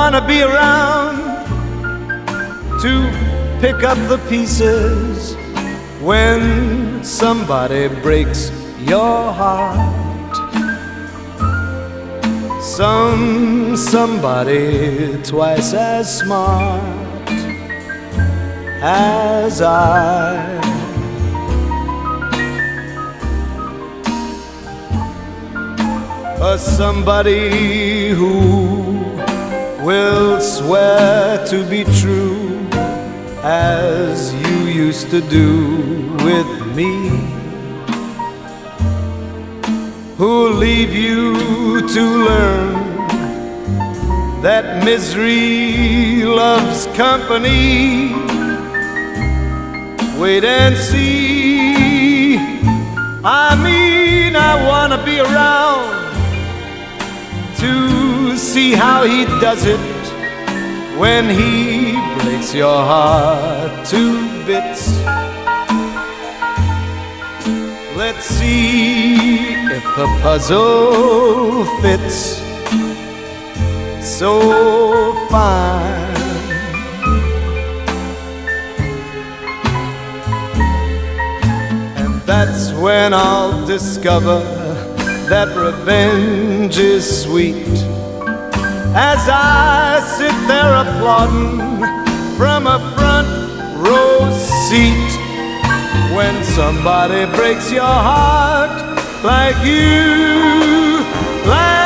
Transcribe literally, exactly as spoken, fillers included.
wanna be around to pick up the pieces when somebody breaks your heart. Some somebody twice as smart as I. A somebody who will swear to be true as you used to do with me, who'll leave you to learn that misery loves company. Wait and see. I mean, I wanna be around to see how he does it when he breaks your heart to bits. Let's see if the puzzle fits so fine. And that's when I'll discover that revenge is sweet, as I sit there applauding from a front row seat, when somebody breaks your heart like you, like